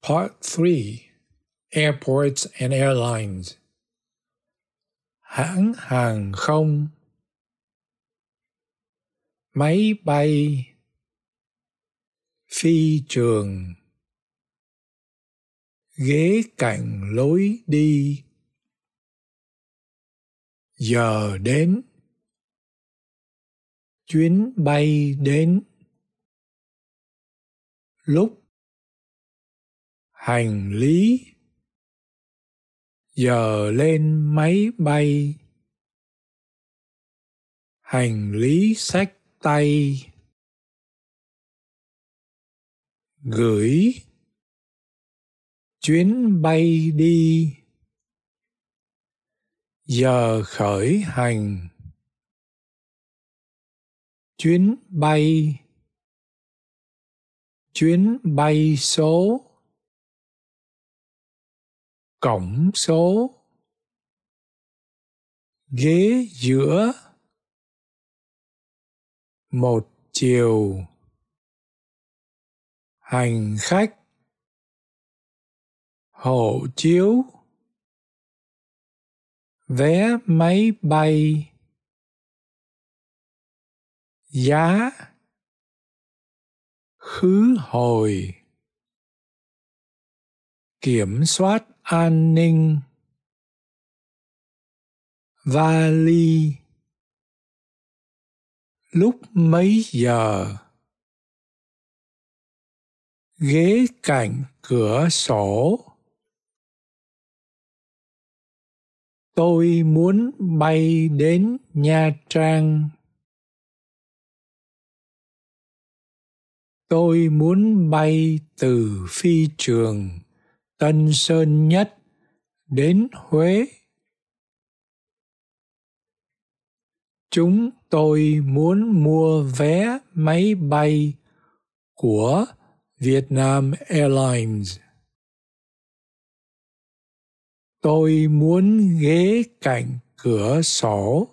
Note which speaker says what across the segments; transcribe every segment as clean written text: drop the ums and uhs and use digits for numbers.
Speaker 1: Part 3. Airports and Airlines. Hãng hàng không. Máy bay. Phi trường. Ghế cạnh lối đi. Giờ đến. Chuyến bay đến. Lúc. Hành lý. Giờ lên máy bay. Hành lý xách tay. Gửi. Chuyến bay đi. Giờ khởi hành. Chuyến bay. Chuyến bay số. Cổng số. Ghế giữa. Một chiều. Hành khách. Hộ chiếu. Vé máy bay. Giá. Khứ hồi. Kiểm soát an ninh. Vali. Lúc mấy giờ? Ghế cạnh cửa sổ. Tôi muốn bay đến Nha Trang. Tôi muốn bay từ phi trường Tân Sơn Nhất đến Huế. Chúng tôi muốn mua vé máy bay của Vietnam Airlines. Tôi muốn ghế cạnh cửa sổ.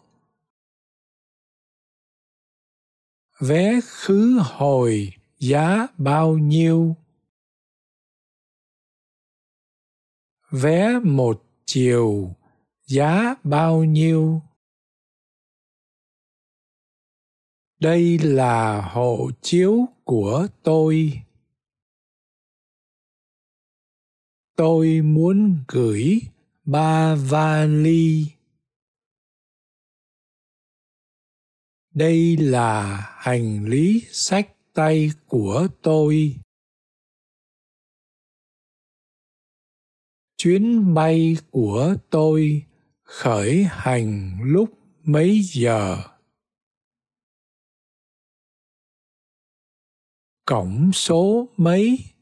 Speaker 1: Vé khứ hồi giá bao nhiêu? Vé một chiều giá bao nhiêu? Đây là hộ chiếu của tôi. Tôi muốn gửi 3 vali. Đây là hành lý xách tay của tôi. Chuyến bay của tôi khởi hành lúc mấy giờ? Cổng số mấy?